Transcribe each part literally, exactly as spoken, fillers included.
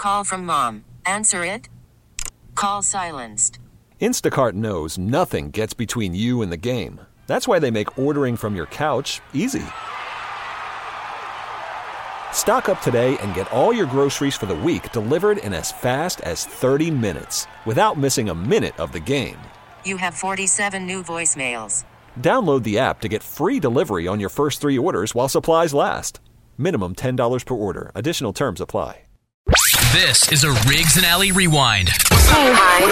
call from mom. Answer it. Call silenced. Instacart knows nothing gets between you and the game. That's why they make ordering from your couch easy. Stock up today and get all your groceries for the week delivered in as fast as thirty minutes without missing a minute of the game. You have forty-seven new voicemails. Download the app to get free delivery on your first three orders while supplies last. Minimum ten dollars per order. Additional terms apply. This is a Riggs and Alley Rewind. Hey,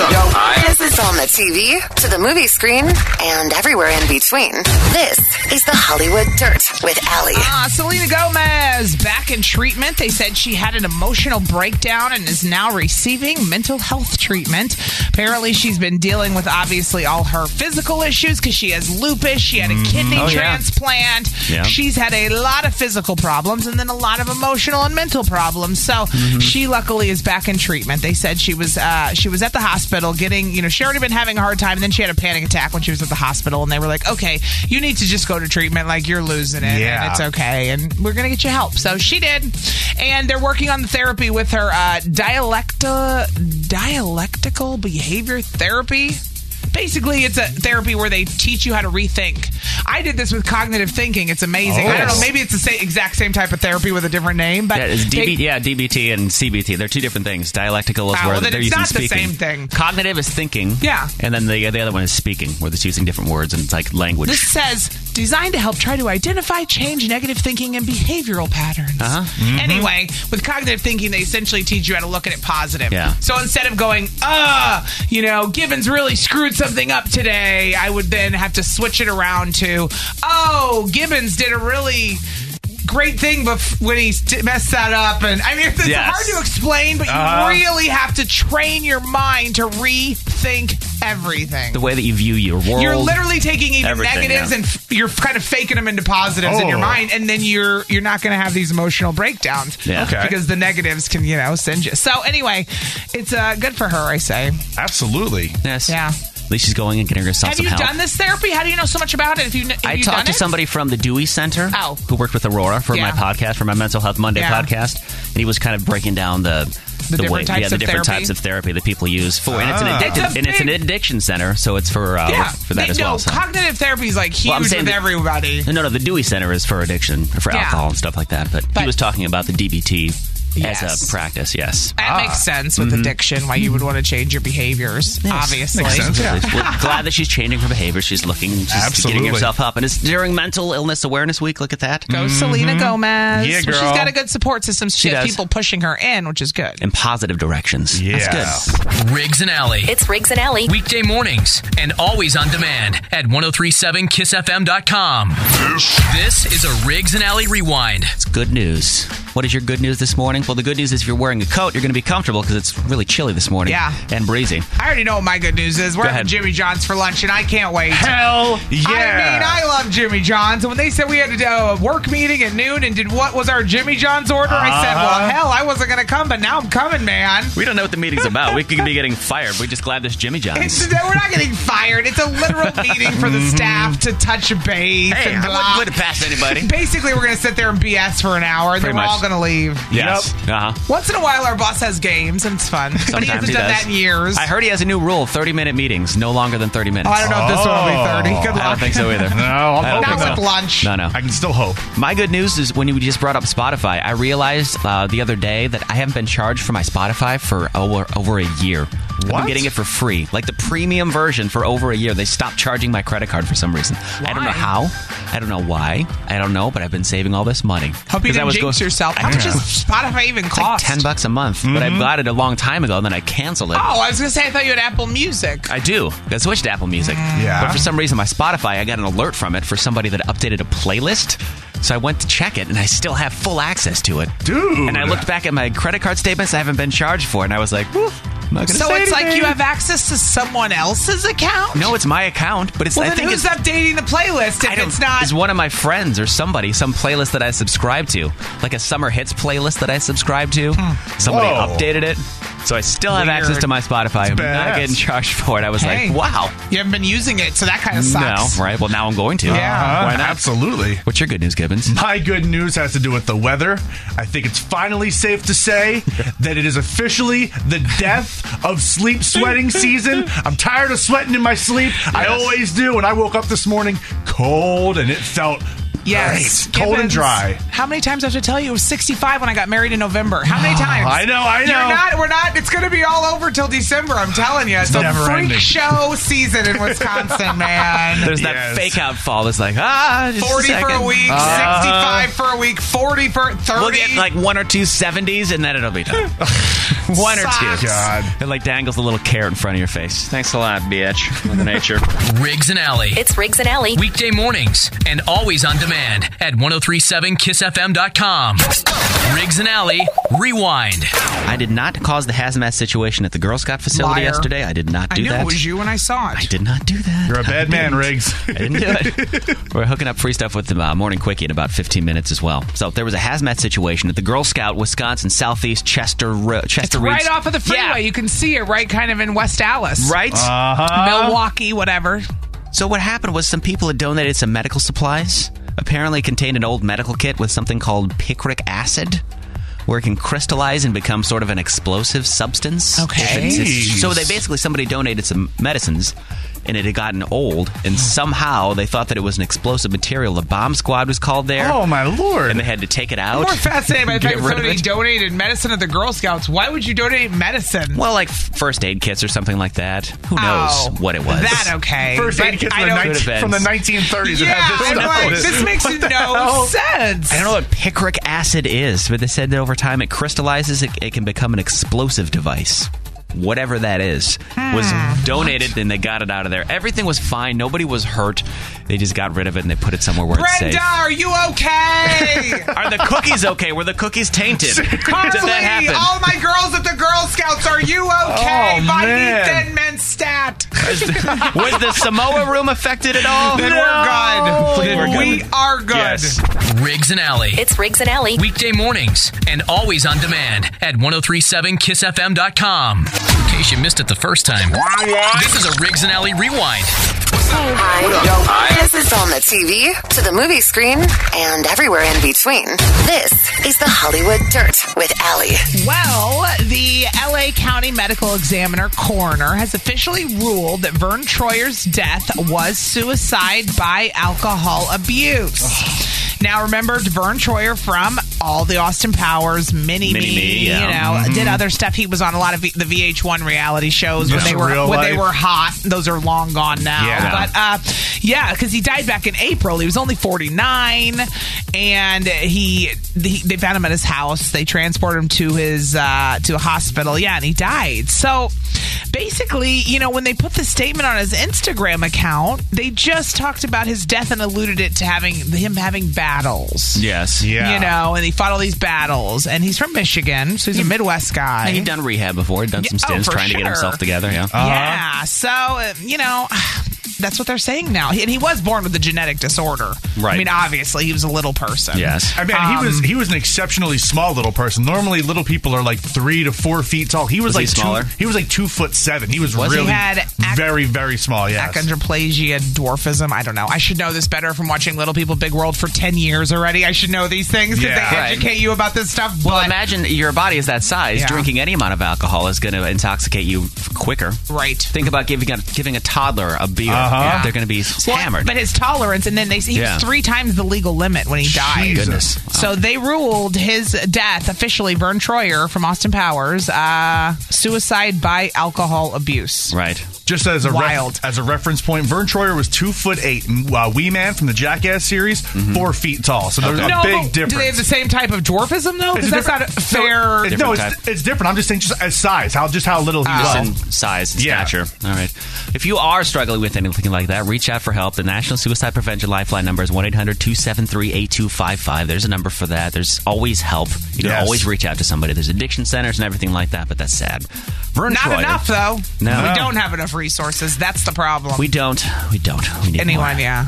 hi. This is on the T V, to the movie screen, and everywhere in between. This is the Hollywood Dirt with Alley. Uh, Selena Gomez back in treatment. They said she had an emotional breakdown and is now receiving mental health treatment. Apparently, she's been dealing with, obviously, all her physical issues because she has lupus. She had a mm. kidney oh, transplant. Yeah. Yeah. She's had a lot of physical problems and then a lot of emotional and mental problems. So mm-hmm. she luckily is back in treatment. They said she was uh, she was at the hospital getting, you know, she already been having a hard time, and then she had a panic attack when she was at the hospital, and they were like, okay, you need to just go to treatment, like you're losing it, yeah. and it's okay, and we're going to get you help. So she did, and they're working on the therapy with her uh, dialecta, dialectical behavior therapy. Basically, it's a therapy where they teach you how to rethink. I did this with cognitive thinking. It's amazing. Oh, I don't know. Maybe it's the same, exact same type of therapy with a different name. But yeah, it's D B, they, yeah, D B T and C B T. They're two different things. Dialectical is oh, where well, they're it's using not speaking. The same thing. Cognitive is thinking. Yeah. And then the, the other one is speaking, where it's using different words and it's like language. This says, designed to help try to identify, change negative thinking and behavioral patterns. Uh-huh. Mm-hmm. Anyway, with cognitive thinking, they essentially teach you how to look at it positive. Yeah. So instead of going, ah, you know, Gibbons really screwed something up today, I would then have to switch it around to, oh, Gibbons did a really great thing bef- when he st- messed that up. And I mean, it's yes. hard to explain, but you uh, really have to train your mind to rethink everything. The way that you view your world. You're literally taking even negatives yeah. and f- you're kind of faking them into positives oh. in your mind, and then you're you're not going to have these emotional breakdowns. Yeah. Okay. Because the negatives can, you know, send you. So anyway, it's uh, good for her, I say. Absolutely. Yes. Yeah. At least she's going and getting herself have some help. help. Have you done this therapy? How do you know so much about it? If you, have I you talked done to it? somebody from the Dewey Center oh. who worked with Aurora for yeah. my podcast, for my Mental Health Monday yeah. podcast. And he was kind of breaking down the the, the different way, types yeah, the of different therapy? types of therapy that people use for, and, Ah. it's an addiction, It's a and it's an big- addiction center, so it's for uh, yeah. for that they, as no, well. So. Cognitive therapy is like huge well, I'm saying with the, everybody. No, no, the Dewey Center is for addiction, for Yeah. alcohol and stuff like that. But, But- he was talking about the D B T Yes. as a practice. Yes, That Ah. makes sense with Mm-hmm. addiction, why you would want to change your behaviors, Yes. obviously. Makes sense, yeah. We're glad that she's changing her behavior. She's looking, she's Absolutely. getting herself up, and it's during Mental Illness Awareness Week. Look at that. Go Selena Gomez. Yeah, Well, girl. she's got a good support system. She, She has does. people pushing her in, which is good. In positive directions. Yeah. That's good. Riggs and Alley. It's Riggs and Alley. Weekday mornings and always on demand at ten thirty-seven kiss f m dot com. This is a Riggs and Alley Rewind. It's good news. What is your good news this morning? Well, the good news is if you're wearing a coat, you're going to be comfortable because it's really chilly this morning. Yeah. And breezy. I already know what my good news is. We're Go having ahead. Jimmy John's for lunch, and I can't wait. Hell yeah. I mean, I love Jimmy John's. And when they said we had to do a work meeting at noon and did what was our Jimmy John's order, I said, well, hell, I wasn't going to come, but now I'm coming, man. We don't know what the meeting's about. We could be getting fired. We're just glad there's Jimmy John's. It's, we're not getting fired. It's a literal meeting for the staff to touch base Hey, and I blah. wouldn't put it past anybody. Basically, we're going to sit there and B S for an hour, and Pretty then we're much. all going to leave. Yes. Yep. Uh-huh. Once in a while, our boss has games, and it's fun. But he Sometimes hasn't he done does. that in years. I heard he has a new rule, thirty-minute meetings, no longer than thirty minutes. Oh, I don't know if this one will be thirty. Good luck. I don't think so either. No, I'm I don't hoping Not think with so. lunch. No, no. I can still hope. My good news is when you just brought up Spotify, I realized uh, the other day that I haven't been charged for my Spotify for over, over a year. I've What? been getting it for free. Like the premium version for over a year. They stopped charging my credit card for some reason. I don't know Why? how. I don't know why. I don't know, but I've been saving all this money. Hope you Because I didn't was jinx going- yourself. I How much know. does Spotify even It's like cost? ten bucks a month, but I got it a long time ago, and then I canceled it. Oh, I was going to say, I thought you had Apple Music. I do. I switched to Apple Music. Yeah. But for some reason, my Spotify, I got an alert from it for somebody that updated a playlist. So I went to check it, and I still have full access to it. Dude. And I looked back at my credit card statements I haven't been charged for, and I was like, woof, I'm not gonna So say it's like anything. you have access to someone else's account? No, it's my account, but it's Well, I then think who's it's updating the playlist I if don't- it's not... It's one of my friends or somebody, some playlist that I subscribe to, like a summer hits playlist that I subscribe to. Somebody Whoa. updated it. So I still have Weird. access to my Spotify. I'm badass. not getting charged for it. I was Hey. like, wow. You haven't been using it, so that kind of sucks. No, right? Well, now I'm going to. Yeah. Why not? Absolutely. What's your good news, Gibbons? My good news has to do with the weather. I think it's finally safe to say that it is officially the death of sleep sweating season. I'm tired of sweating in my sleep. I always do. And I woke up this morning cold, and it felt Yes. great. Cold and Gibbons, dry. How many times do I have to tell you? It was sixty-five when I got married in November. How many times? I know, I know. You're not, we're not, it's going to be all over till December, I'm telling you. It's, It's a never freak ending. show season in Wisconsin, man. There's Yes. that fake out fall. It's like, ah, just forty a for a second. week, Uh, sixty-five for a week, forty for thirty. We'll get like one or two seventies, and then it'll be done. one or Sucks. two. God. It like dangles a little carrot in front of your face. Thanks a lot, bitch. Mother Nature. Riggs and Alley. It's Riggs and Alley. Weekday mornings and always on demand at ten thirty-seven kiss f m dot com. Riggs and Alley Rewind. I did not cause the hazmat situation at the Girl Scout facility Liar. yesterday. I did not I do knew that. it was you when I saw it. I did not do that. You're a bad I man, didn't. Riggs. I didn't do it. We're hooking up free stuff with the uh, Morning Quickie in about fifteen minutes as well. So there was a hazmat situation at the Girl Scout, Wisconsin, Southeast Chester, Ro- Chester It's Reeds. right off of the freeway. Yeah. You can see it right kind of in West Dallas. Right? Uh-huh. Milwaukee, whatever. So what happened was some people had donated some medical supplies. Apparently contained an old medical kit with something called picric acid, where it can crystallize and become sort of an explosive substance. Okay. It's- it's- Jeez. so they basically, somebody donated some medicines, and it had gotten old, and somehow they thought that it was an explosive material. The bomb squad was called there, Oh, my Lord. and they had to take it I'm out. more fascinated by the Get fact that rid of somebody it. donated medicine to the Girl Scouts. Why would you donate medicine? Well, like f- first aid kits or something like that. Who knows Oh, what it was? That okay. First But aid kits I from the, don't- Could have nineteen, been. from the nineteen thirties. that Yeah, have this I'm stuff like, in it. this makes What the no hell? sense. I don't know what picric acid is, but they said that over time it crystallizes, it, it can become an explosive device. Whatever that is, was donated, and they got it out of there. Everything was fine. Nobody was hurt. They just got rid of it, and they put it somewhere where it's Brenda, safe. are you okay? Are the cookies okay? Were the cookies tainted? Did Carly, that happen? all my girls at the Girl Scouts, are you okay? Oh, By man. Ethan Menstat. Was the Samoa room affected at all? Then we're good. Then we're good. We are good. Yes. Riggs and Alley. It's Riggs and Alley. Weekday mornings and always on demand at ten thirty-seven kiss f m dot com. In case you missed it the first time, this is a Riggs and Alley Rewind. Hi. This is on the T V, to the movie screen, and everywhere in between. This is the Hollywood Dirt with Allie. Well, the L A County Medical Examiner coroner has officially ruled that Vern Troyer's death was suicide by alcohol abuse. Now, remember Vern Troyer from all the Austin Powers, Mini Me, Mini-Me, yeah. you know, did other stuff. He was on a lot of v- the V H one reality shows when Just they were real when they life. were hot. Those are long gone now. Yeah. But uh, yeah, because he died back in April. He was only forty-nine, and he, he they found him at his house. They transported him to his uh, to a hospital. Yeah, and he died. So basically, you know, when they put the statement on his Instagram account, they just talked about his death and alluded it to having him having battles. Yes. Yeah. You know, and he fought all these battles. And he's from Michigan, so he's a Midwest guy. He'd done rehab before. He'd done some Yeah, oh, stints for trying to get sure. himself together. Yeah. Yeah, so, uh, you know, that's what they're saying now. He, and he was born with a genetic disorder. Right. I mean, obviously, he was a little person. Yes. I mean, he was he was an exceptionally small little person. Normally, little people are like three to four feet tall. He was, Was he like smaller? Two, he was like two foot seven. He was, Was he? really He had ac- very very small. Yeah. Achondroplasia, dwarfism. I don't know. I should know this better from watching Little People Big World for ten years already. I should know these things because Yeah. they Right. educate you about this stuff. Well, but, imagine your body is that size. Yeah. Drinking any amount of alcohol is going to intoxicate you quicker. right. Think about giving a, giving a toddler a beer. Uh-huh. They're going to be Well, hammered. But his tolerance, and then they he Yeah. was three times the legal limit when he died. Goodness. So they ruled his death officially, Vern Troyer from Austin Powers, uh, suicide by alcohol abuse. Right. Just as a ref- Wild. as a reference point, Vern Troyer was two foot eight, and uh, Wee Man from the Jackass series, four feet tall. So there's a No, big but difference. do they have the same type of dwarfism though? It's Because that's not a different- fair. It's, no, Different it's, it's different. I'm just saying, just as size, how just how little he Just was. in size and Yeah. stature. All right. If you are struggling with anything like that, reach out for help. The National Suicide Prevention Lifeline number is one eight hundred two seven three eight two five five. There's a number for that. There's always help. You can Yes. always reach out to somebody. There's addiction centers and everything like that, but that's sad. Vern Not Troyer. enough though. No. we don't have enough resources. That's the problem. We don't. We don't. We need Anyone, more. yeah.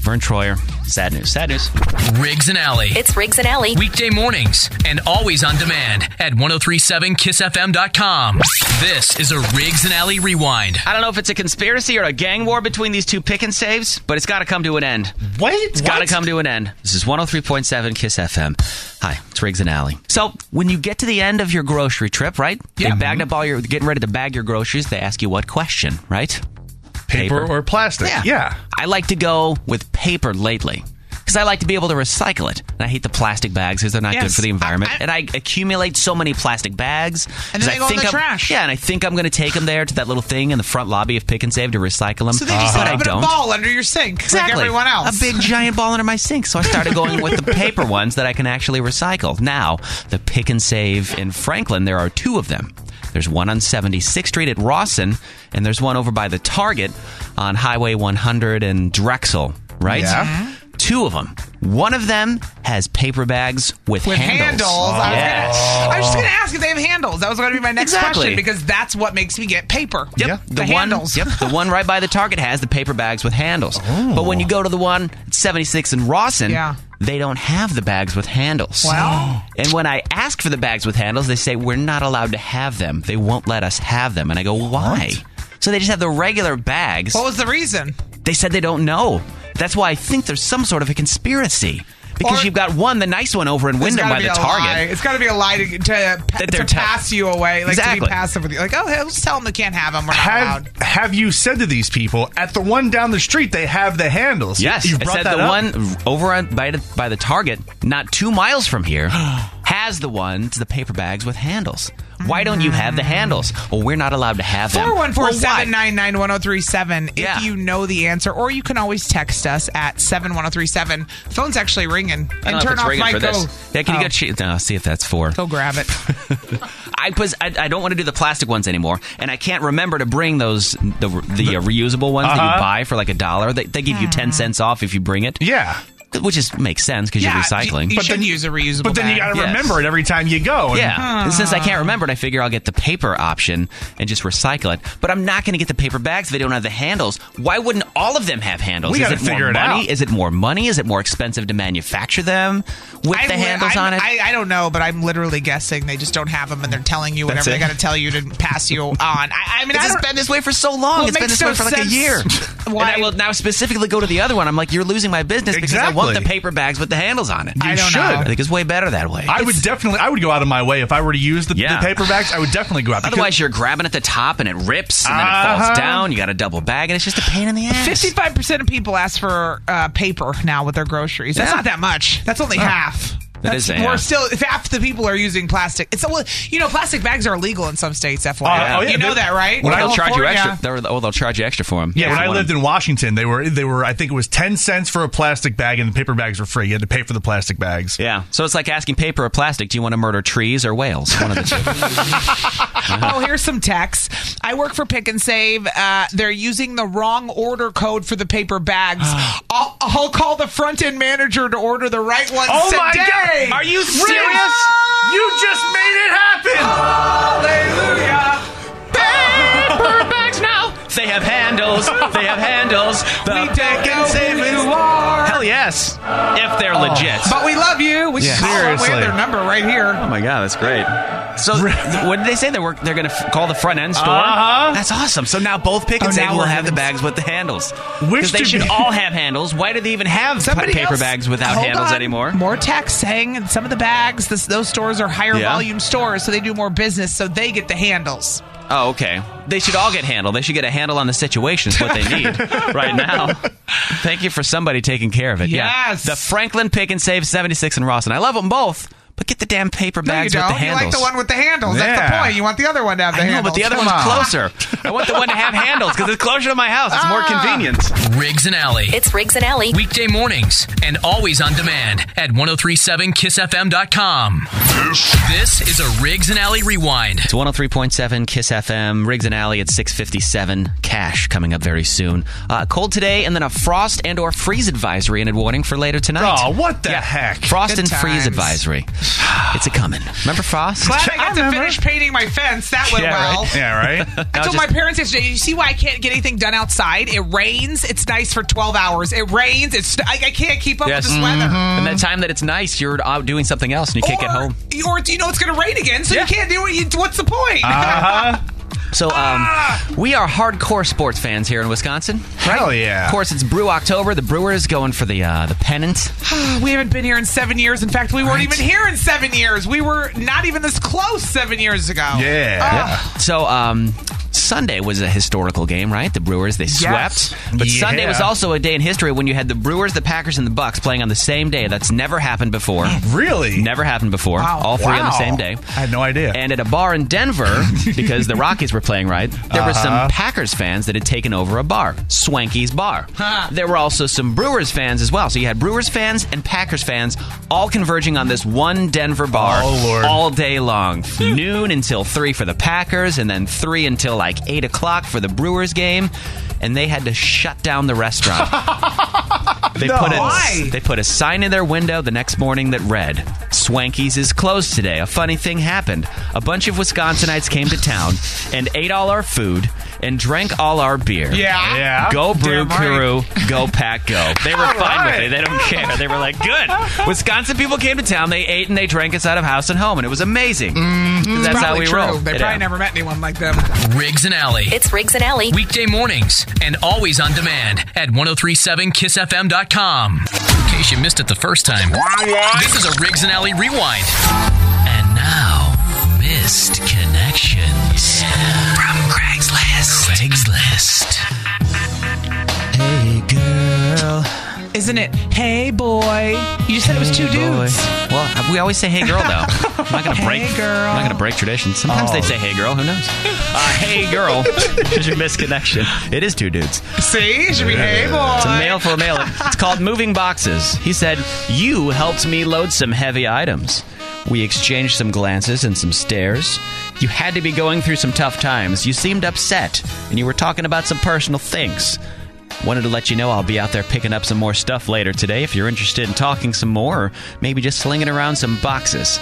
Vern Troyer. Sad news. Sad news. Riggs and Alley. It's Riggs and Alley. Weekday mornings and always on demand at ten thirty-seven kiss f m dot com. This is a Riggs and Alley Rewind. I don't know if it's a conspiracy or a gang war between these two pick and saves, but it's got to come to an end. Wait, It's got to come to an end. This is one oh three point seven Kiss F M. Hi, it's Riggs and Alley. So, when you get to the end of your grocery trip, right? Yeah. They bagged up all your, getting ready to bag your groceries. They ask you what question, right? Paper, Paper. or plastic? Yeah. yeah. I like to go with paper lately because I like to be able to recycle it. And I hate the plastic bags because they're not Yes. good for the environment. I- I- and I accumulate so many plastic bags. And then 'cause they I go in think the I'm- trash. Yeah, and I think I'm going to take them there to that little thing in the front lobby of Pick and Save to recycle them. So they just but I put a don't. ball under your sink, Exactly. like everyone else. A big giant ball under my sink. So I started going with the paper ones that I can actually recycle. Now, the Pick and Save in Franklin, there are two of them. There's one on seventy-sixth Street at Rawson, and there's one over by the Target on Highway one hundred and Drexel, right? Yeah. Two of them. One of them has paper bags with, With handles. I, was Yes. gonna, I was just going to ask if they have handles. That was going to be my next Exactly. question because that's what makes me get paper. Yep, Yeah. the, The one. handles. Yep, the one right by the Target has the paper bags with handles. But when you go to the one at seventy-six in Rawson, Yeah. they don't have the bags with handles. Wow. And when I ask for the bags with handles, they say we're not allowed to have them. They won't let us have them. And I go, why? So they just have the regular bags. What was the reason? They said they don't know. That's why I think there's some sort of a conspiracy. Because Or- you've got one, the nice one over in It's Wyndham gotta by be the a Target. lie. It's got to be a lie to, to, That they're to te- pass you away, like to Exactly. be passive with you. Like, oh, hey, let's tell them they can't have them. We're not Have, allowed. have you said to these people, at the one down the street, they have the handles? Yes, You I brought said that the up? one over on, by, the, by the Target, not two miles from here, has the ones, the paper bags with handles. Why don't you have the handles? Well, we're not allowed to have them. four one four, Well, seven why? nine nine, one oh three seven Yeah. if you know the answer, or you can always text us at seven one oh three seven. Phone's actually ringing. I don't And know if turn it's off ringing my for go. this. Yeah, can you Oh, go che- no, see if that's for? go grab it. I, pos- I I don't want to do the plastic ones anymore, and I can't remember to bring those the the uh, reusable ones that Uh-huh. you buy for like a dollar. They, they give you ten cents off if you bring it. Yeah. Which is makes sense because Yeah, you're recycling. You, you should use a reusable But then you bag. got to Yes. remember it every time you go. And Yeah. And since I can't remember it, I figure I'll get the paper option and just recycle it. But I'm not going to get the paper bags if they don't have the handles. Why wouldn't all of them have handles? We Is gotta it more figure it money? out. Is it more money? Is it more expensive to manufacture them with I the li- handles I'm- on it? I, I don't know, but I'm literally guessing they just don't have them, and they're telling you That's whatever they it. got to tell you to pass you on. I, I mean, I It's don't, been this way for so long. Well, it it's been makes this way no for like a sense. year. Why- And I will now specifically go to the other one. I'm like, you're losing my business because I want the Exactly. paper bags with the handles on it. You I don't should. know. I think it's way better that way. I would definitely, I would go out of my way if I were to use the, Yeah. the paper bags. I would definitely go out. because- Otherwise, you're grabbing at the top and it rips and then it Uh-huh. falls down. You got to double bag and it's just a pain in the ass. fifty-five percent of people ask for uh, paper now with their groceries. That's Yeah. not that much. That's only half. That That's, is a we're half. still if half the people are using plastic. It's well, you know, plastic bags are illegal in some states. F Y I, Oh, oh, yeah, you know they- that, right? Well, they'll charge you California- extra. They're, well, they'll charge you extra for them. Yeah, when I lived in Washington, they were they were I think it was ten cents for a plastic bag, and the paper bags were free. You had to pay for the plastic bags. Yeah, so it's like asking paper or plastic. Do you want to murder trees or whales? One of the two. Oh, here's some text. I work for Pick and Save. Uh, they're using the wrong order code for the paper bags. I'll, I'll call the front end manager to order the right ones Oh today. my God! Are you serious? You just made it happen! Hallelujah! Paper bags now. They have handles. They have handles. The We don't Pick and know Save who is- you are. Hell yes, if they're legit. But we love you. We Yeah. can call them. We have Seriously. their number right here. Oh my god, that's great. So, th- what did they say? They were they're going to f- call the front end store. Uh-huh. That's awesome. So now both Pick and Oh, Save now will we're have the having- bags with the handles. Which Because they to should be- all have handles. Why do they even have p- Somebody paper else- bags without Hold handles on. anymore? More text saying some of the bags, this, those stores are higher Yeah. volume stores, so they do more business, so they get the handles. Oh, okay. They should all get handled. They should get a handle on the situation is what they need right now. Thank you for somebody taking care of it. Yes. Yeah. The Franklin Pick and Save seventy-six and Rawson. I love them both, but get the damn paper No, you bags with don't. the You handles. like the one with the handles. That's the Yeah. point. You want the other one to have the I know, handles. but the other Come one's on. closer. I want the one to have handles because it's closer to my house. It's more Ah. convenient. Riggs and Alley. It's Riggs and Alley. Weekday mornings and always on demand at ten thirty-seven kiss f m dot com. This is a Riggs and Alley Rewind. It's one oh three point seven Kiss F M. Riggs and Alley at six fifty-seven. Cash coming up very soon. Uh, cold today, and then a frost and or freeze advisory and a warning for later tonight. Oh, what the Yeah. heck? Frost Good and freeze times. advisory. It's a coming. Remember Frost? Glad I I got to remember. finish painting my fence. That went Yeah, well. right. Yeah, right? I told just- my parents yesterday, you see why I can't get anything done outside? It rains. It's nice for twelve hours. It rains. It's I, I can't keep up Yes. with this weather. And that time that it's nice, you're out doing something else and you can't or, get home. Or you know it's going to rain again, so Yeah. you can't do it. You, what's the point? Uh-huh. So, um, we are hardcore sports fans here in Wisconsin. Hell yeah. Of course, it's Brew October. The Brewers going for the uh, the pennant. We haven't been here in seven years. In fact, we weren't Right. even here in seven years. We were not even this close seven years ago. Yeah. Ah. So, um, Sunday was a historical game, right? The Brewers, they swept. But Yeah. Sunday was also a day in history when you had the Brewers, the Packers, and the Bucks playing on the same day. That's never happened before. Really? Never happened before. Wow. All three on the Wow. same day. I had no idea. And at a bar in Denver, because the Rockies were playing right, there were Uh-huh. some Packers fans that had taken over a bar, Swanky's Bar. Huh. There were also some Brewers fans as well. So you had Brewers fans and Packers fans all converging on this one Denver bar Oh, Lord. all day long. Noon until three for the Packers, and then three until like eight o'clock for the Brewers game. And they had to shut down the restaurant. They No. put a, Why? They put a sign in their window the next morning that read, Swanky's is closed today. A funny thing happened. A bunch of Wisconsinites came to town and ate all our food and drank all our beer. Yeah. Yeah. Go Brew Damn right. Crew, go Pack, go. They were All fine with right. it. They don't care. They were like, good. Wisconsin people came to town. They ate and they drank us out of house and home, and it was amazing. That's how Probably we true. roll. They Yeah. probably never met anyone like them. Riggs and Alley. It's Riggs and Alley. Weekday mornings and always on demand at ten thirty-seven kiss f m dot com. In case you missed it the first time, this is a Riggs and Alley rewind. And now, missed connections from Craigslist. Craigslist. Hey, girl. Isn't it? Hey, boy. You just said it was two Hey, boy. dudes. Well, we always say "Hey, girl," though. I'm not gonna break. Hey, girl. I'm not gonna break tradition. Sometimes Oh. they say "Hey, girl." Who knows? Uh, hey, girl. Because you missed connection. It is two dudes. See? It should be hey, boy. It's a male for a male. It's called moving boxes. He said, "You helped me load some heavy items. We exchanged some glances and some stares. You had to be going through some tough times. You seemed upset, and you were talking about some personal things. Wanted to let you know I'll be out there picking up some more stuff later today if you're interested in talking some more, or maybe just slinging around some boxes."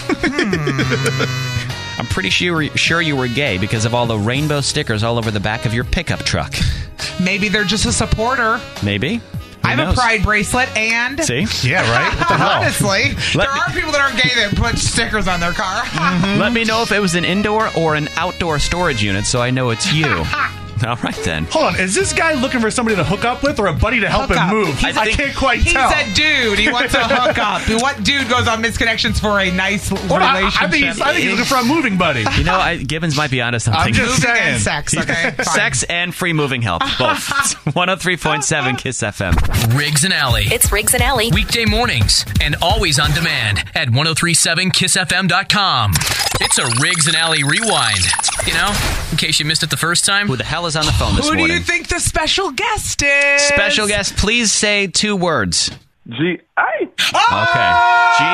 I'm pretty sure, sure you were gay because of all the rainbow stickers all over the back of your pickup truck. Maybe they're just a supporter. Maybe. Who I have knows? a pride bracelet and... See? Yeah, right? What the hell? Honestly, Let there me- are people that are gay that put stickers on their car. Let me know if it was an indoor or an outdoor storage unit so I know it's you. All right, then. Hold on. Is this guy looking for somebody to hook up with or a buddy to help Hook him up. move? I I, think- can't quite He's tell. a dude. He wants to hook up. What dude goes on misconnections for a nice Hold on, I, relationship? I think he's, I think he's looking for a moving buddy. You know, I, Gibbons might be onto something. I'm just Moving saying. and sex, okay? Fine. Sex and free moving help. Both. one oh three point seven Kiss F M. Riggs and Alley. It's Riggs and Alley. Weekday mornings and always on demand at ten thirty-seven kiss f m dot com. It's a Riggs and Alley rewind. You know, in case you missed it the first time. Who the hell is on the phone this Who do morning? you think the special guest is? Special guest, please say two words. G I. Okay. G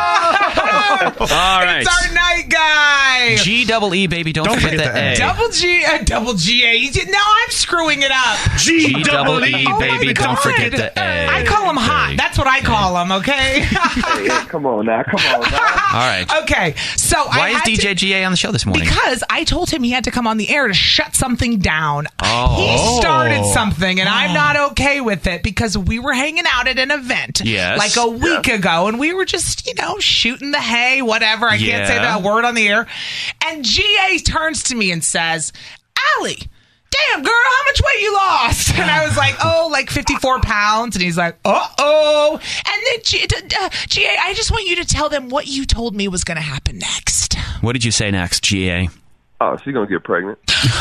A. All right. It's our night guy. G double E, baby. Don't, Don't forget, forget the the A. A. Double G, uh, double G A. You did- Now I'm screwing it up. G G double E, Oh my baby. Don't God. forget the A. I call him hot. That's what I call him, okay? Hey, come on now, come on now. All right. okay, so I Why is had D J to- G A on the show this morning? Because I told him he had to come on the air to shut something down. Oh. He started something, and I'm not okay with it because we were hanging out at an event Yes. like a week ago, and we were just, you know, shooting the hay, whatever. I can't say Yeah. that word on the air. And G A turns to me and says, Allie, damn, girl, how much weight you lost? And I was like, oh, like fifty-four pounds. And he's like, uh-oh. And then, G- uh, G A, I just want you to tell them what you told me was going to happen next. What did you say next, G A? Oh, she's gonna get pregnant.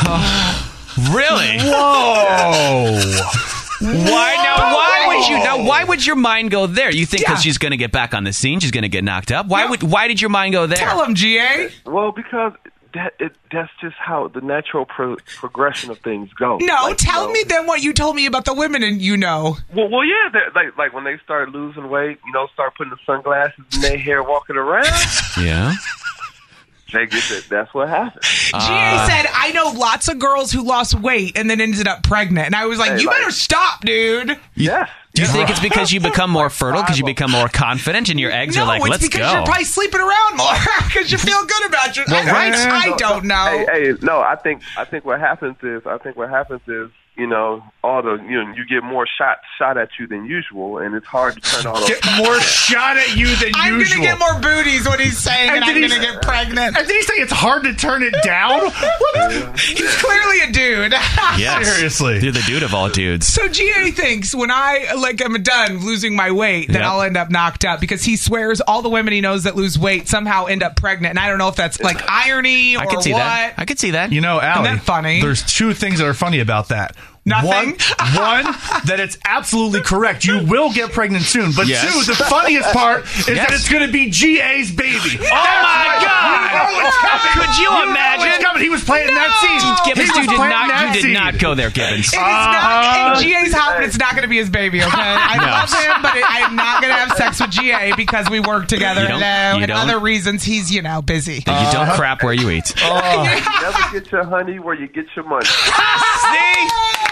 Really? Whoa. Why now? Why would you now? Why would your mind go there? You think because Yeah. she's going to get back on the scene, she's going to get knocked up? Why No. would? Why did your mind go there? Tell him, G A. Well, because that it, that's just how the natural pro- progression of things go. No, Like, you tell know- me then what you told me about the women and you know. Well, well, yeah, they're- like like when they start losing weight, you know, start putting the sunglasses in their hair, walking around. Yeah. they get that. That's what happened. G A said, I know lots of girls who lost weight and then ended up pregnant. And I was like, Hey, you like- better stop, dude. Yes. Do you think it's because you become more fertile, because you become more confident, and your eggs no, are like, it's let's because go? you're probably sleeping around more because you feel good about your. Well, right. I don't know. Hey, hey, no, I think I think what happens is I think what happens is you know all the you know you get more shots shot at you than usual, and it's hard to turn all those. Get more shot at you than I'm usual. gonna get more booties. What he's saying, and, And I'm did he gonna say- get pregnant. And did he say it's hard to turn it down? What is- He's clearly a dude. Yes. Seriously. You're the dude of all dudes. So G A thinks when I like I'm done losing my weight, then Yep. I'll end up knocked up because he swears all the women he knows that lose weight somehow end up pregnant. And I don't know if that's like irony or I could see what. that. I could see that. You know, Allie, Isn't that funny? there's two things that are funny about that. Nothing? One, one, that it's absolutely correct. You will get pregnant soon. But Yes. two, the funniest part is Yes. that it's going to be G A's baby. Oh my God! You know it's coming. Could you know imagine? it's coming. He was playing that scene. Gibbons, He you was did planting not. that You did seed. not go there, Gibbons. It is not. Uh, G A's hot, but it's not going to be his baby. Okay, I No. love him, but it, I'm not going to have sex with G A because we work together. You don't- Hello, you and don't? other reasons he's you know busy. You don't crap where you eat. Never get your honey where you get your money. See?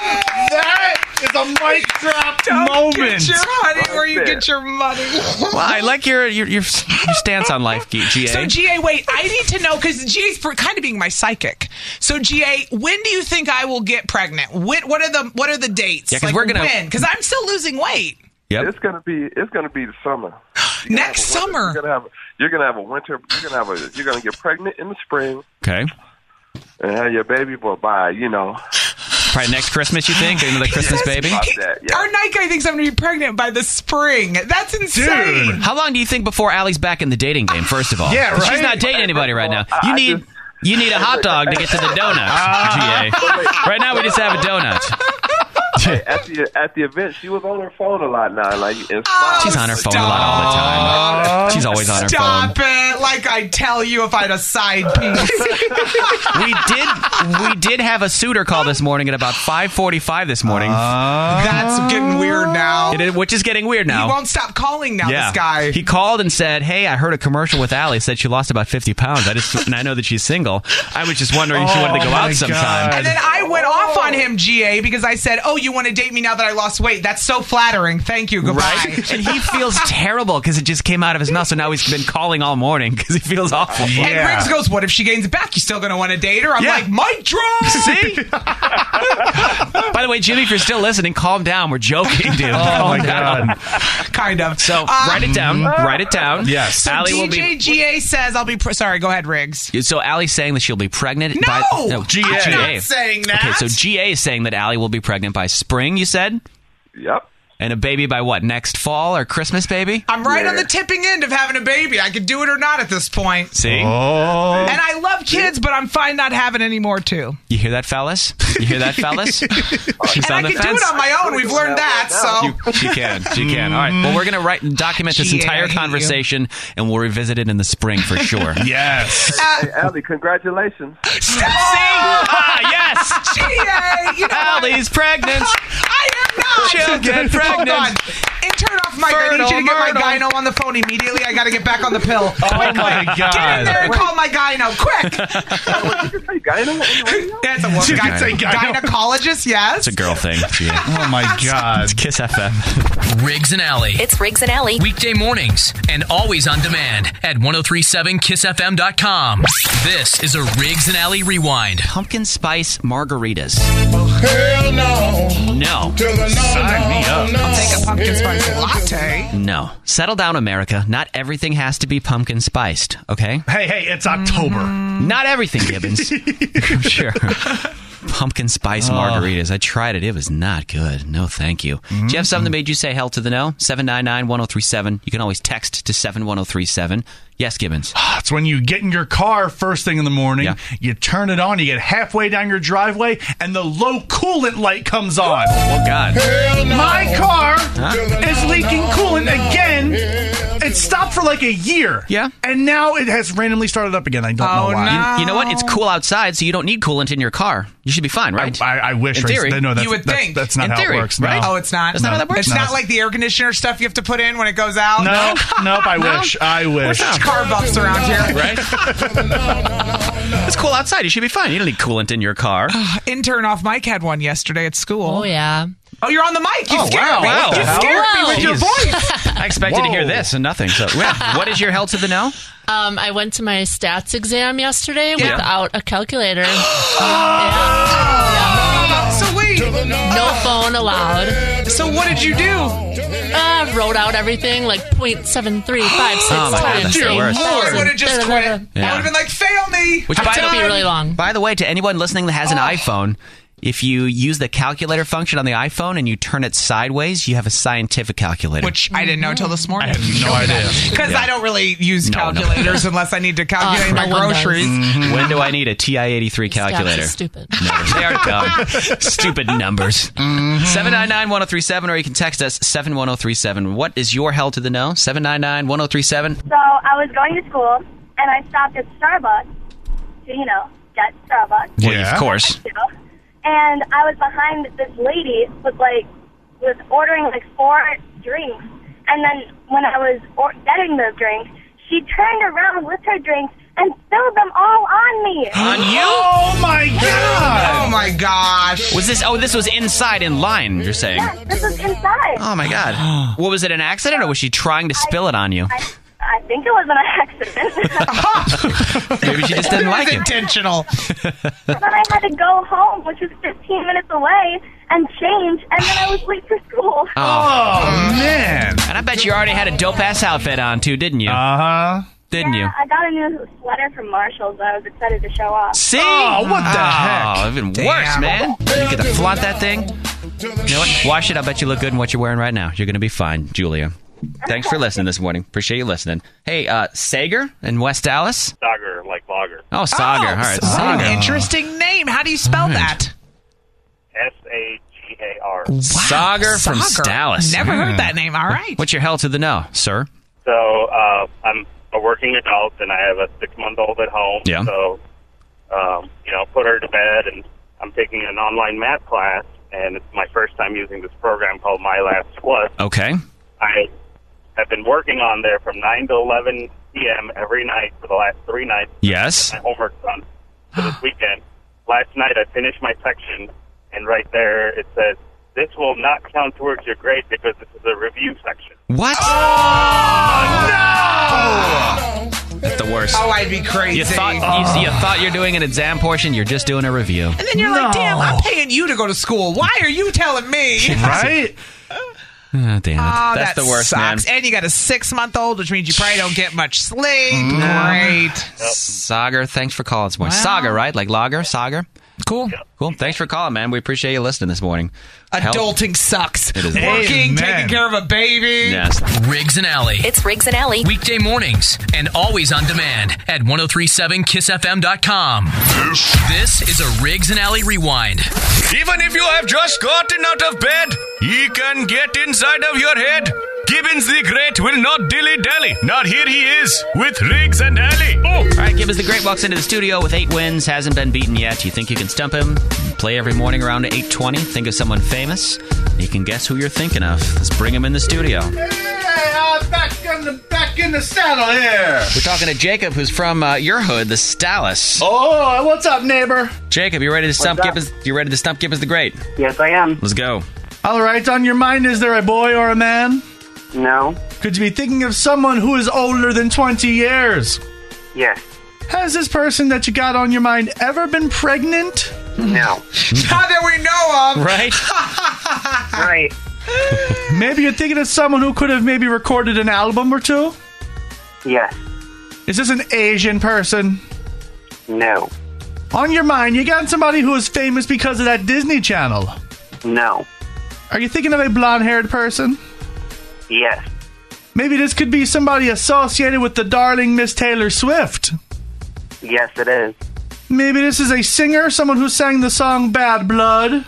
That is a mic drop Don't moment. Get your honey where you Right get your money. Well, I like your your your, your stance on life, G A. So G A, wait, I need to know because G A's for kind of being my psychic. So G A, when do you think I will get pregnant? When, what are the what are the dates? Yeah, 'cause like we're gonna- when? Because I'm still losing weight. Yep. It's gonna be it's gonna be the summer. You're gonna Next have a winter- summer. You're gonna have a, you're gonna have a winter. You're gonna have a. You're gonna get pregnant in the spring Okay. and have your baby boy by you know. Probably next Christmas, you think? Another Christmas baby? About that, yeah. Our night guy thinks I'm going to be pregnant by the spring. That's insane. Dude. How long do you think before Allie's back in the dating game, first of all? Yeah, 'Cause She's right? not dating anybody right now. I- You I need just- you need a hot dog to get to the donut, G A. Right now, we just have a donut. Hey, at the at the event, she was on her phone a lot now, like and smiled. She's on her phone a lot all the time. She's always on her Stop phone. it. Like I tell you if I had a side piece. We did we did have a suitor call this morning at about five forty-five this morning, That's getting weird now. It is- which is getting weird now. He won't stop calling now, Yeah. this guy. He called and said, "Hey, I heard a commercial with Allie. Said she lost about fifty pounds. I just and I know that she's single. I was just wondering if she wanted to go Oh, out my sometime." God. And then I went off on him, G A, because I said, oh, you want to date me now that I lost weight? That's so flattering. Thank you. Goodbye. Right? And he feels terrible because it just came out of his mouth. So now he's been calling all morning because he feels awful. And Yeah. Riggs goes, what if she gains it back? You still going to want to date her? I'm Yeah. like, mic drop. See? By the way, Jimmy, if you're still listening, calm down. We're joking, dude. Oh, Calm my down. God. Kind of. So Um, write it down. Write it down. Yes. So Allie will D J be. G A says, I'll be... Pre- Sorry, go ahead, Riggs. So Allie's saying that she'll be pregnant No! by no G A. I'm not saying that. Okay, so G A is saying that Allie will be pregnant by spring. You said, Yep. and a baby by what? Next fall or Christmas, baby? I'm right on Yeah. the tipping end of having a baby. I could do it or not at this point. See, Oh. And I love kids, but I'm fine not having any more, too. you hear that, fellas? You hear that, fellas? She's And I on the can do fence. it on my own. We've learned that, so... You, she can. She can. All right. Well, we're going to write document this Gee, I entire hate you. conversation, and we'll revisit it in the spring for sure. Yes. Hey, Allie, congratulations. See? Ah, yes. G A, you know what? Allie's pregnant. I am not. She'll get pregnant. Hold on. And turn off my. I need you to Fertile get my myrtle. gyno on the phone immediately. I got to get back on the pill. Oh, Quick, my quick. God. Get in there and call my gyno, quick. Did you say gyno? That's a woman. You Gy- did say gyno. Gynecologist, yes. It's a girl thing. Gee. Oh, my God. It's Kiss F M. Riggs and Alley. It's Riggs and Alley. Weekday mornings and always on demand at ten thirty-seven kiss f m dot com. This is a Riggs and Alley Rewind. Pumpkin spice margaritas. Hell no. No. To the no, Sign no, me up. no. I'll take a pumpkin spice latte. No. Settle down, America. Not everything has to be pumpkin spiced, okay? Hey, hey, it's October. Not everything, Gibbons. I'm sure. Pumpkin spice margaritas. I tried it. It was not good. No, thank you. Do you have something that made you say hell to the no? seven nine nine, one oh three seven. You can always text to seven one oh three seven. Yes, Gibbons. It's when you get in your car first thing in the morning, Yeah. you turn it on, you get halfway down your driveway, and the low coolant light comes on. Oh, God. Hell no. My car To the is no, leaking no, coolant no. again, Yeah, it stopped for like a year. Yeah. And now it has randomly started up again. I don't Oh, know why. no. You, you know what? It's cool outside, so you don't need coolant in your car. You should be fine, right? I, I, I wish. In right? theory. No, that's, You would that's, think. That's not In how theory, it works. right? No. Oh, it's not. That's not how that works? It's No. not like the air conditioner stuff you have to put in when it goes out. No, nope. I wish. I wish. Car buffs around here. Right? It's cool outside. You should be fine. You don't need coolant in your car. Intern off Mike had one yesterday at school. Oh, yeah. Oh, you're on the mic. You Oh, scared wow. me. Wow. You Wow. scared me with your Jeez. voice. I expected to hear Whoa. this and nothing. So, yeah. What is your hell to the no? Um, I went to my stats exam yesterday Yeah. without a calculator. So wait. No phone allowed. So what did you do? Uh, wrote out everything like point seven three five six Oh, my God, times. that's the eight worst. I thousand. would have just quit. I would have been like, fail me. Which, It by, took me really long. by the way, to anyone listening that has an iPhone, if you use the calculator function on the iPhone and you turn it sideways, you have a scientific calculator. Which I didn't know until this morning. I have no idea. Because I don't really use No, no. calculators unless I need to calculate Uh, my no one does. groceries. When do I need a T I eighty-three calculator? Stats is stupid. Numbers. They are dumb. Stupid numbers. seven nine nine, one oh three seven, or you can text us seven one oh three seven. What is your hell to the no? seven nine nine, one oh three seven. So I was going to school, and I stopped at Starbucks to, you know, get Starbucks. Well, Yeah. of course. You know? And I was behind this lady with, like, was ordering, like, four drinks. And then when I was or- getting the drinks, she turned around with her drinks and spilled them all on me. On you? Oh my God! Oh my gosh. Was this? Oh, this was inside in line, you're saying? Yes, this was inside. Oh, my God. What was it, an accident, or was she trying to spill it on you? I, I think it was an accident. Maybe she just didn't It was like it. intentional. And then I had to go home, which was fifteen minutes away, and change, and then I was late for school. Oh, man. And I bet you already had a dope-ass outfit on, too, didn't you? Uh-huh. Didn't you? Yeah, I got a new sweater from Marshall's that I was excited to show off. See? Oh, what the heck? Oh, even Damn. worse, man. You get to flaunt that thing. You know what? Wash it. I bet you look good in what you're wearing right now. You're going to be fine, Julia. Thanks for listening this morning. Appreciate you listening. Hey, uh, Sager in West Dallas? Sagar, like lager. Oh, Sager. All right, Oh, Sager. interesting name. How do you spell that? S A G A R. Sager from Sager. Dallas. Never heard that name. All right. What's your hell to the no, sir? So uh, I'm a working adult, and I have a six-month-old at home. Yeah. So, um, you know, put her to bed, and I'm taking an online math class, and it's my first time using this program called MyLabs Plus. Okay. I have been working on there from nine to eleven p.m. every night for the last three nights. Yes. My homework's done for this weekend. Last night I finished my section, and right there it says, this will not count towards your grade because this is a review section. What? Oh, no! That's the worst. Oh, I'd be crazy. You thought you, you thought you're doing an exam portion. You're just doing a review. and then you're like, damn, I'm paying you to go to school. Why are you telling me? Right? Oh, damn it. Oh, That's that the worst, sucks. man. And you got a six-month-old, which means you probably don't get much sleep. Mm. Great. Sager, thanks for calling this morning. Wow. Sager, right? Like lager? Sager? Cool. Cool. Thanks for calling, man. We appreciate you listening this morning. Hell- Adulting sucks. It is. Working, Amen. taking care of a baby. Yes. Riggs and Alley. It's Riggs and Alley. Weekday mornings and always on demand at ten thirty-seven kiss f m dot com. This is a Riggs and Alley rewind. Even if you have just gotten out of bed, he can get inside of your head. Gibbons the Great will not dilly-dally. Not here he is with Riggs and Alley. Oh. All right, Gibbons the Great walks into the studio with eight wins, hasn't been beaten yet. You think you can stump him? Play every morning around eight twenty. Think of someone famous. You can guess who you're thinking of. Let's bring him in the studio. Hey, uh, back in the back in the saddle here. We're talking to Jacob, who's from uh, your hood, the Stallis. Oh, what's up, neighbor? Jacob, you ready to stump up? Gibbons? You ready to stump Gibbons the Great? Yes, I am. Let's go. All right, on your mind, is there a boy or a man? No. Could you be thinking of someone who is older than twenty years? Yes. Has this person that you got on your mind ever been pregnant? No. How that we know of. Right? Right. Maybe you're thinking of someone who could have maybe recorded an album or two? Yes. Is this an Asian person? No. On your mind, you got somebody who is famous because of that Disney Channel. No. Are you thinking of a blonde-haired person? Yes. Maybe this could be somebody associated with the darling Miss Taylor Swift. Yes, it is. Maybe this is a singer, someone who sang the song Bad Blood.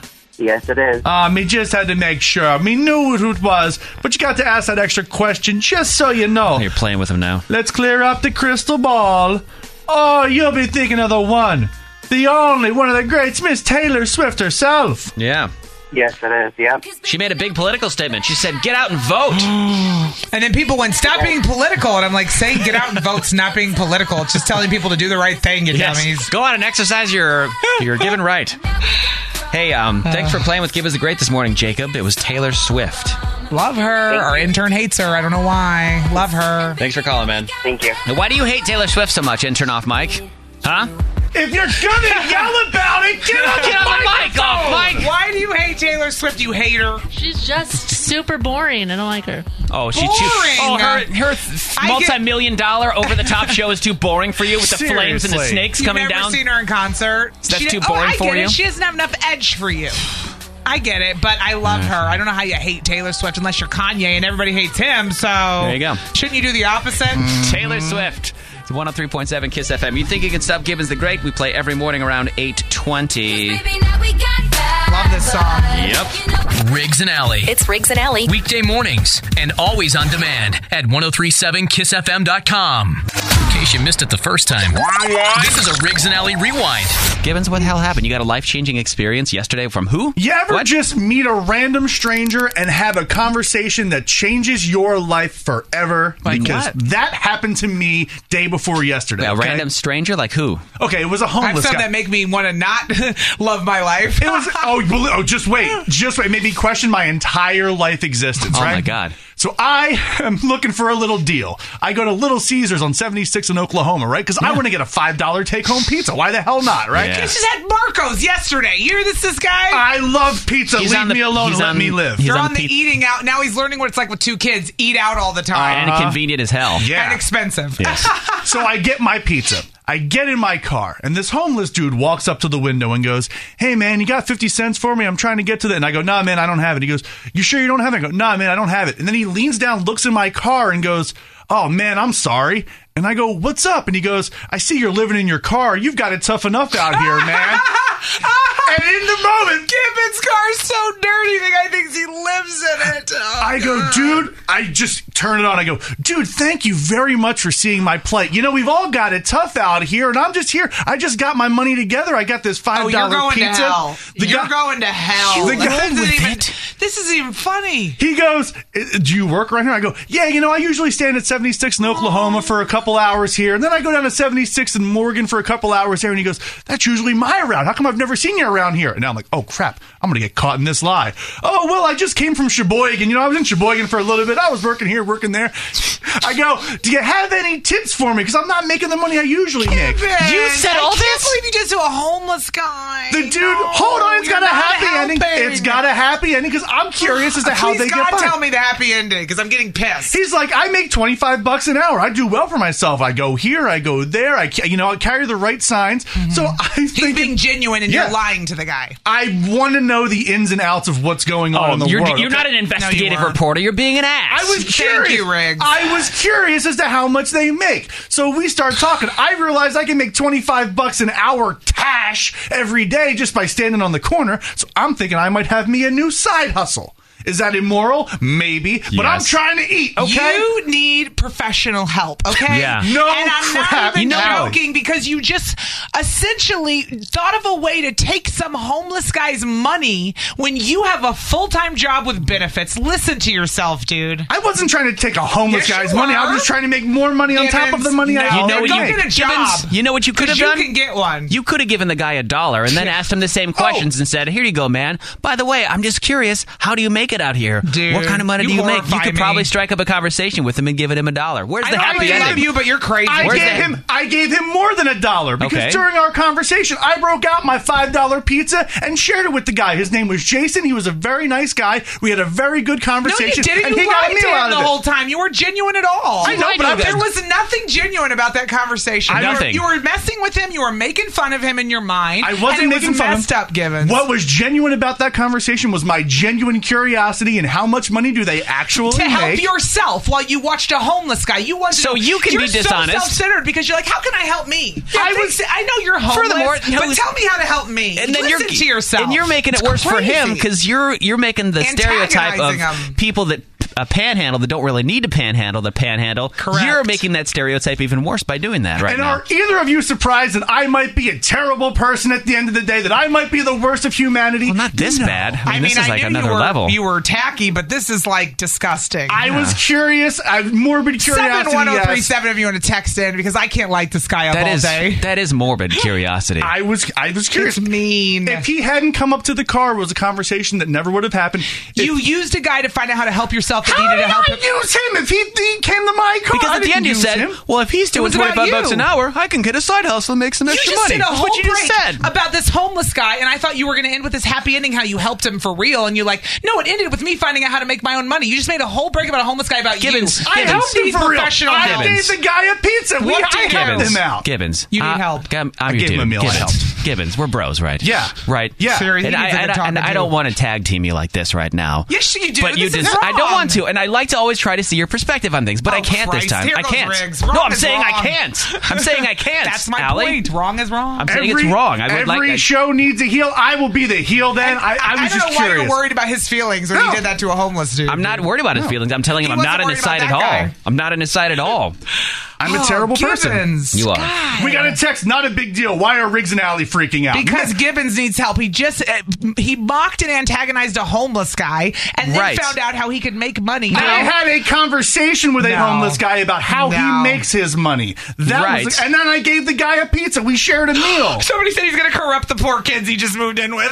Yes, it is. Uh, me just had to make sure. Me knew who it was, but you got to ask that extra question just so you know. You're playing with him now. Let's clear up the crystal ball. Oh, you'll be thinking of the one, the only, one of the greats, Miss Taylor Swift herself. Yeah. Yes, it is. Yep. She made a big political statement. She said, get out and vote. And then people went, stop being political. And I'm like, saying get out and vote's not being political. It's just telling people to do the right thing, you Yes. dummies. Go out and exercise your, your given right. Hey, um, thanks for playing with Give Us the Great this morning, Jacob. It was Taylor Swift. Love her. Our intern hates her. I don't know why. Love her. Thanks for calling, man. Thank you. Now, why do you hate Taylor Swift so much, intern off mic? Huh? If you're gonna yell about it, get on Get the on the mic off, Mike. Why do you hate Taylor Swift? You hate her. She's just super boring. I don't like her. Oh, she too. Boring. Oh, her her I multi-million dollar over-the-top show is too boring for you with the flames and the Seriously. snakes You've coming never down. seen her in concert. That's She- too oh, boring I for get you? It. She doesn't have enough edge for you. I get it, but I love her. I don't know how you hate Taylor Swift unless you're Kanye and everybody hates him. So There you go. Shouldn't you do the opposite? Taylor Swift. It's one oh three point seven Kiss F M. You think you can stop Gibbons the Great? We play every morning around eight twenty. Love this song. Yep. Riggs and Alley. It's Riggs and Alley. Weekday mornings and always on demand at ten thirty-seven kiss f m dot com. In case you missed it the first time, this is a Riggs and Alley rewind. Gibbons, what the hell happened? You got a life-changing experience yesterday from who? You ever What? just meet a random stranger and have a conversation that changes your life forever? Like because what? that happened to me day before yesterday. A okay? random stranger? Like who? Okay, it was a I have homeless some guy. that make me want to not love my life. It was oh, bel- oh just wait, just wait. It made me question my entire life existence. Oh, right? my God. So I am looking for a little deal. I go to Little Caesars on seventy-six in Oklahoma, right? Because I want to get a five dollar take home pizza. Why the hell not, right? Yeah. This is at Marco's yesterday. You hear this, this guy? I love pizza. He's Leave on the- me alone he's and let on- me live. he's You're on on the the pe- eating out. Now he's learning what it's like with two kids. Eat out all the time. And convenient as hell. Yeah. And expensive. Yes. So I get my pizza. I get in my car, and this homeless dude walks up to the window and goes, "Hey, man, you got fifty cents for me? I'm trying to get to that." And I go, "Nah, man, I don't have it." He goes, "You sure you don't have it?" I go, "Nah, man, I don't have it." And then he leans down, looks in my car, and goes, "Oh, man, I'm sorry." And I go, "What's up?" And he goes, "I see you're living in your car. You've got it tough enough out here, man." And in the moment, Gibbons' car's so dirty, the guy thinks he lives in it. Oh, I go, God. dude, I just turn it on. I go, dude, thank you very much for seeing my plight. You know, we've all got it tough out here, and I'm just here. I just got my money together. I got this Oh, five you're dollar going pizza. to hell. The You're guy- going to hell. The guy- this, with isn't even, it? this isn't even funny. He goes, "Do you work right here?" I go, "Yeah, you know, I usually stand at seventy-six in Oklahoma for a couple hours here, and then I go down to seventy-six in Morgan for a couple hours here." And he goes, "That's usually my route. How come I've never seen you around here?" And now I'm like, "Oh, crap. I'm going to get caught in this lie." "Oh, well, I just came from Sheboygan. You know, I was in Sheboygan for a little bit. I was working here, working there." I go, "Do you have any tips for me? Because I'm not making the money I usually make." You said all I can't this? believe you did to a homeless guy. The dude, No, hold on, it's you're got a not happy ending. helping. It's got a happy ending because I'm curious as to how Please, they God, get by. tell me the happy ending because I'm getting pissed. He's like, "I make twenty-five bucks an hour. I do well for myself. I go here, I go there. I, ca- you know, I carry the right signs." So I He's think being genuine and Yeah. you're lying to the guy. I want to know the ins and outs of what's going on in the Oh, you're, world. you're okay? not an investigative weren't. reporter. You're being an ass. I was curious. Thank you, Riggs. I was curious as to how much they make. So we start talking. I realize I can make twenty-five bucks an hour cash every day just by standing on the corner. So I'm thinking I might have me a new side hustle. Is that immoral? Maybe. But I'm Yes. trying to eat, okay? You need professional help, okay? Yeah. No And I'm crap. not even You know- joking because you just essentially thought of a way to take some homeless guy's money when you have a full-time job with benefits. Listen to yourself, dude. I wasn't trying to take a homeless Yes, you guy's money. I were. was just trying to make more money on top of the money I No, You know what go you- get a job. Gibbons, you know what you could have 'Cause done? You can get one. You could have given the guy a dollar and then asked him the same questions and said, "Here you go, man. By the way, I'm just curious. How do you make it out here? Dude, what kind of money you do you make?" You horrify could me. probably strike up a conversation with him and give him a dollar. Where's I the don't happy really love ending? you, but you're crazy. I Where's gave that? him I gave him more than a dollar because Okay. during our conversation I broke out my five dollar pizza and shared it with the guy. His name was Jason. He was a very nice guy. We had a very good No, conversation. you didn't. and You he got a lied meal to out him of the it. whole time. You weren't genuine at all. I know, but I'm- there was nothing genuine about that conversation. You were- Nothing. You were messing with him. You were making fun of him in your mind. I wasn't and it making was fun of messed him. up, Gibbons. What was genuine about that conversation was my genuine curiosity curiosity and how much money do they actually to help make? yourself while you watched a homeless guy. You wanted So to, you can you're be dishonest. So self-centered because you're like, how can I help me? Yeah, I they- was. I know you're homeless, Furthermore, but who's- tell me how to help me. And then Listen you're to yourself. and you're making it It's worse for him crazy. because you're you're making the stereotype of Antagonizing him. people that uh, panhandle that don't really need to panhandle the panhandle. Correct. You're making that stereotype even worse by doing that right and now. are either of you surprised that I might be a terrible person at the end of the day? That I might be the worst of humanity? Well, not this No. bad. I mean, I mean, this is I like knew another you were, level. You were tacky, but this is like disgusting. I was curious. I have morbid curiosity. Seven one zero three yes. seven if you want to text in because I can't light this guy up that all is day. that is morbid curiosity. I was I was curious. It's mean. If he hadn't come up to the car, it was a conversation that never would have happened. If, You used a guy to find out how to help yourself that how needed did to help I him. use him if he, he came to my car? because I at the didn't end you use said, him. well, if he's doing was about twenty-five bucks you. an hour, I can get a side hustle and make some You extra just money. did a That's whole what you just break said. about this homeless guy, and I thought you were going to end with this happy ending, how you helped him for real, and you're like, no, it ended with me finding out how to make my own money. You just made a whole break about a homeless guy about Gibbons, you. I Gibbons. helped him need for real. professional I help. gave the guy a pizza. We What I did helped Gibbons. him out. Gibbons. You need Uh, help. I'm, I'm I your gave him dude. a meal. I Gibbons. helped. Gibbons. We're bros, right? Yeah. Right. Yeah. Siri, And he I, needs a and, good I, and talking I to. don't want to tag team you like this right now. Yes, you do. But you This is just, I don't wrong. want to, and I like to always try to see your perspective on things, but Oh, I can't Christ. this time. Here I goes can't. Riggs. No, Wrong I'm is saying I wrong. can't. I'm saying I can't. That's my Allie. point. Wrong is wrong. I'm saying it's wrong. I would every like. I- show needs a heel. I will be the heel then. I, I, was don't just know why curious. you're worried about his feelings when No. he did that to a homeless dude. I'm not worried about his feelings. I'm telling him He I'm not wasn't on his worried side at about all. that guy. I'm not on his side at all. I'm a Oh, terrible person. Gibbons. You are. God. We got a text. Not a big deal. Why are Riggs and Alley freaking out? Because Gibbons needs help. He just uh, he mocked and antagonized a homeless guy, and then Right. found out how he could make money. I had a conversation with a No. homeless guy about how No. he makes his money. That Right. was, and then I gave the guy a pizza. We shared a meal. Somebody said he's going to corrupt the poor kids he just moved in with.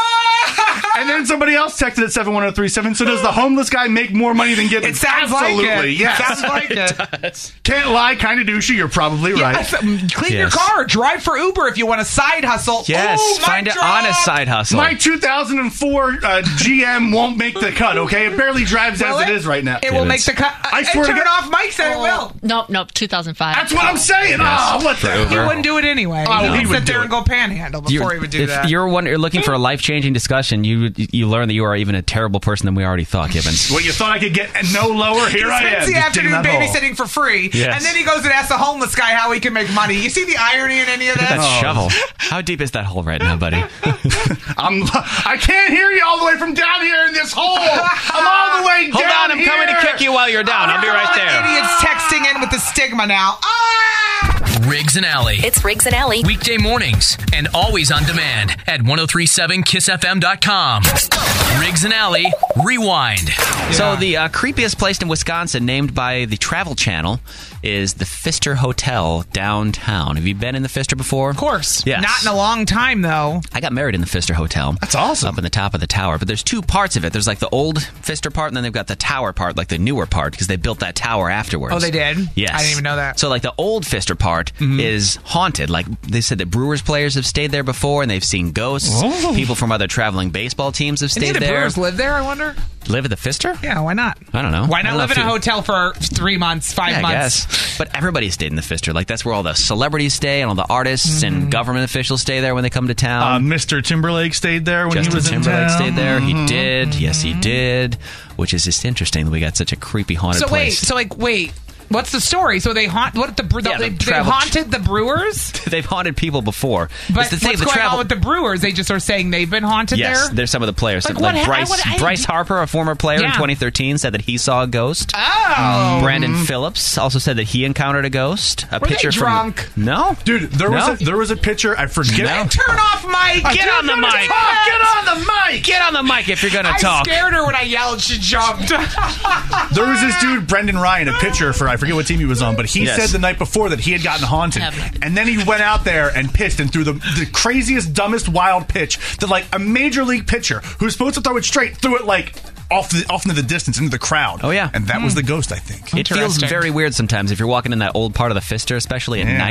And then somebody else texted at seven one zero three seven. So does the homeless guy make more money than Gibbons? It sounds Absolutely, like it. yes. Sounds like it. Can't lie, kind of douchey. You're probably right. Yes, um, clean your Yes. car. Drive for Uber if you want a side hustle. Yes, Ooh, find mic an drop. honest side hustle. My two thousand four uh, G M won't make the cut, okay? It barely drives Will as it it? is right now. It will make the cut. I swear to turn God. off. Mike said it will. Nope, nope, two thousand five. That's what I'm saying. Oh, what the? He wouldn't do it anyway. Oh, he he would would sit do there it. and go panhandle before You're- he would do if that. you're one, you're looking for a life changing discussion, you you learn that you are even a terrible person than we already thought, Gibbons. What, you thought I could get no lower? Here he I spends am. the just digging afternoon that hole. babysitting for free, Yes. and then he goes and asks the homeless guy how he can make money. You see the irony in any of That that? shovel. How deep is that hole right now, buddy? I'm, I can't hear you all the way from down here in this hole. I'm all the way Hold down on, I'm here. coming to kick you while you're down. I'll be right All the there. idiots texting in with the stigma now. Ah! Riggs and Alley. It's Riggs and Alley. Weekday mornings and always on demand at ten thirty-seven kiss f m dot com. Riggs and Alley Rewind. So the uh, creepiest place in Wisconsin, named by the Travel Channel, is the Pfister Hotel downtown. Have you been in the Pfister before? Of course. Yes. Not in a long time, though. I got married in the Pfister Hotel. That's awesome. Up in the top of the tower. But there's two parts of it. There's like the old Pfister part, and then they've got the tower part, like the newer part, because they built that tower afterwards. Oh, they did? Yes. I didn't even know that. So like the old Pfister part is haunted. Like they said that Brewers players have stayed there before, and they've seen ghosts. Oh. People from other traveling baseball teams have Any stayed of the there. Brewers live there, I wonder? Live at the Pfister? Yeah, why not? I don't know. Why I not don't live know in if a you- hotel for three months, five Yeah, I months? guess. But everybody stayed in the Pfister. Like, that's where all the celebrities stay and all the artists Mm-hmm. and government officials stay there when they come to Uh, town. Mister Timberlake stayed there when Justin he was Timberlake in town. stayed there. He Mhm. did. Yes, he did. Which is just interesting that we got such a creepy haunted So wait, place. so like, wait. What's the story? So they haunt what the, bre- Yeah, they, the they travel- haunted the Brewers? They've haunted people before. But It's the thing, what's the going travel- on with the Brewers? They just are saying they've been haunted Yes, there? there's some of the players. Like Like, what ha- I Bryce, would- I- Bryce Harper, a former player in Yeah. twenty thirteen, said that he saw a ghost. Oh. Brandon Phillips also said that he encountered a ghost. A Were they picture drunk? from no, Dude, there No. was a, there was a picture. I forget. No. Turn off Mike! Get on the mic. Talk, get on the mic. Get on the mic if you're gonna I talk. scared her when I yelled. She jumped. There was this dude, Brendan Ryan, a pitcher for I forget what team he was on, but he Yes. said the night before that he had gotten haunted, and then he went out there and pitched and threw the, the craziest, dumbest, wild pitch that like a major league pitcher who's supposed to throw it straight threw it like off the off into the distance into the crowd. Oh, yeah. and that was the ghost, I think. It feels Interesting. very weird sometimes if you're walking in that old part of the Pfister, especially at Yeah. night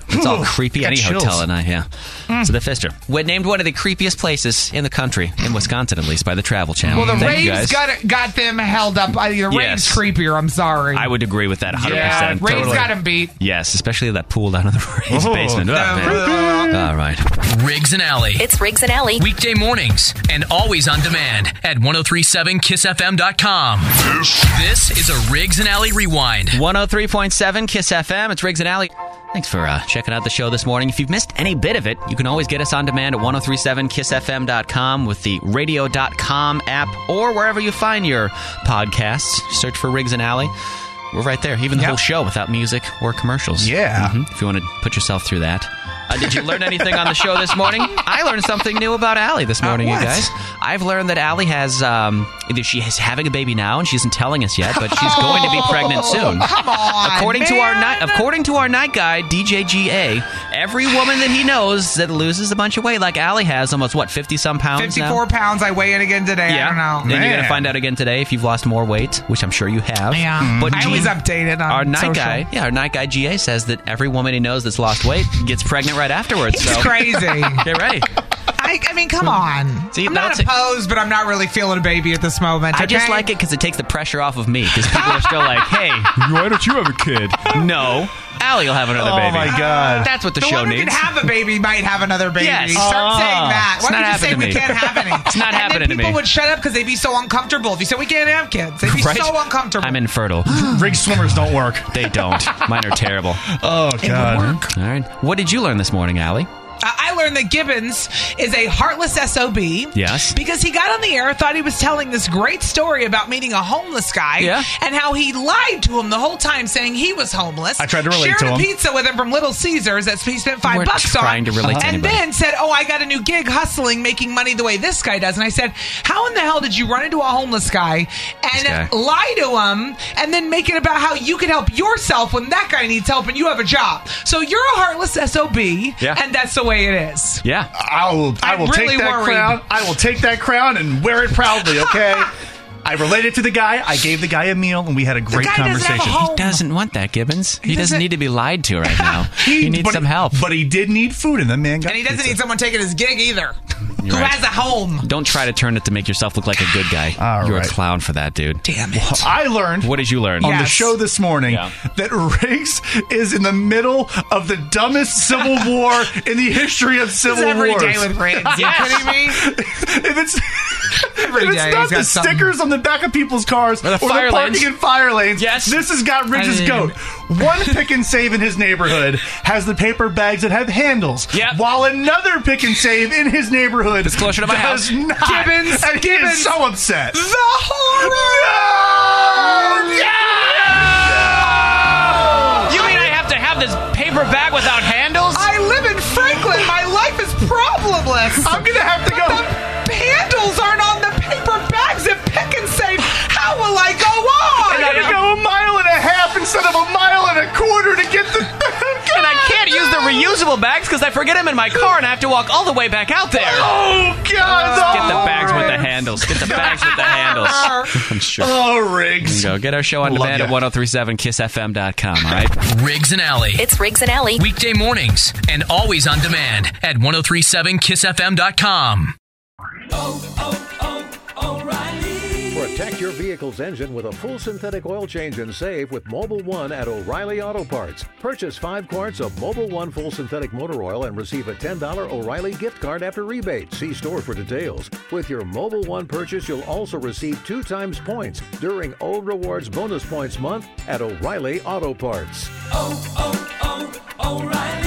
It's all creepy. Got Any chills. hotel at night, yeah. Mm. So the Pfister. We're named one of the creepiest places in the country, in Wisconsin at least, by the Travel Channel. Well, the Thank you, raves guys. got got them held up. Uh, the raves Yes. creepier. I'm sorry. I would agree with that one hundred percent. Yeah, raves Totally. got them beat. Yes, especially that pool down in the Rays Oh. basement. Oh, man. All right. Riggs and Alley. It's Riggs and Alley. Weekday mornings and always on demand at ten thirty-seven kiss f m dot com. This is a Riggs and Alley Rewind. one oh three point seven Kiss F M. It's Riggs and Alley. Thanks for uh, checking out the show this morning. If you've missed any bit of it, you can always get us on demand at ten thirty-seven kiss f m dot com with the radio dot com app or wherever you find your podcasts. Search for Riggs and Alley. We're right there. Even the Yep. whole show without music or commercials. Yeah. Mhm, if you want to put yourself through that. Uh, did you learn anything on the show this morning? I learned something new about Allie this morning, Uh, what? you guys. I've learned that Allie has, um, either she is having a baby now and she isn't telling us yet, but she's going to be pregnant soon. Come on, According to our man. night, according to our night guy, D J G A, every woman that he knows that loses a bunch of weight, like Allie has, almost what, fifty some pounds fifty-four now? pounds. I weigh in again today. Yeah, I don't know. then you're Man. gonna find out again today if you've lost more weight, which I'm sure you have. Yeah, but I G- always update it on our night social. guy, yeah, our night guy G A says that every woman he knows that's lost weight gets pregnant right afterwards. It's so crazy. get ready. I, I mean, come on. See, I'm that's not it. opposed, but I'm not really feeling a baby at this moment. I just okay? like it because it takes the pressure off of me. Because people are still like, "Hey, why don't you have a kid?" No, Allie will have another Oh, baby. my God. That's what the, the show one who needs. can have a baby might have another baby. Yes. Start Oh. saying that. It's Why not don't you say happening we to me. can't have any? It's not and happening then to people me. would shut up because they'd be so uncomfortable. If you said we can't have kids, they'd be Right? so uncomfortable. I'm infertile. Rig swimmers don't work. They don't. Mine are terrible. Oh, God. All right. What did you learn this morning, Allie? Uh, I learned that Gibbons is a heartless S O B. Yes. Because he got on the air, thought he was telling this great story about meeting a homeless guy. Yeah. And how he lied to him the whole time saying he was homeless. I tried to relate shared to a him. pizza with him from Little Caesars that he spent five We're bucks on. trying to relate to And anybody. then said, oh, I got a new gig hustling, making money the way this guy does. And I said, how in the hell did you run into a homeless guy and guy. lie to him and then make it about how you can help yourself when that guy needs help and you have a job? So you're a heartless S O B, Yeah. and that's the way it is. Yeah. I will. I I'm will really take that worried. crown. I will take that crown and wear it proudly. Okay. I related to the guy. I gave the guy a meal, and we had a great guy doesn't have a conversation. home. He doesn't want that, Gibbons. He, doesn't doesn't- need to be lied to right now. he needs but some he- help. But he did need food, and the man got And he doesn't pizza. need someone taking his gig either. You're who right. has a home. Don't try to turn it to make yourself look like a good guy. All You're right. a clown for that, dude. Damn it. I learned What did you learn? on the Yes. show this morning Yeah. that Riggs is in the middle of the dumbest civil war in the history of civil It's every wars. day with Riggs. You Yes. kidding me? if it's Every if it's day not he's got the something. stickers on the back of people's cars Or the or fire the parking lanes. in fire lanes, Yes. this has got Riggs' I mean- goat. One pick and save in his neighborhood has the paper bags that have handles, Yep. while another pick and save in his neighborhood It's closer to my does house. not. Gibbons, and he Gibbons. is so upset. The horror! You mean I have to have this paper bag without handles? I live in Franklin. My life is problemless. I'm gonna have to go. The handles aren't on the paper bags at Pick and Save. How will I go on? I gotta go a mile and a half instead of a mile and a quarter to get the. And I can't use the reusable bags because I forget them in my car and I have to walk all the way back out there. Oh God! Get the bags with the handles. Get the bags with the handles. I'm sure. Oh, There Riggs. you go. Get our show on Love demand ya. at ten thirty-seven kiss f m dot com, all right? Riggs and Alley. It's Riggs and Alley. Weekday mornings and always on demand at ten thirty-seven kiss f m dot com. Protect your vehicle's engine with a full synthetic oil change and save with Mobile One at O'Reilly Auto Parts. Purchase five quarts of Mobile One full synthetic motor oil and receive a ten dollars O'Reilly gift card after rebate. See store for details. With your Mobile One purchase, you'll also receive two times points during O Rewards Bonus Points Month at O'Reilly Auto Parts. Oh, oh, oh, O'Reilly.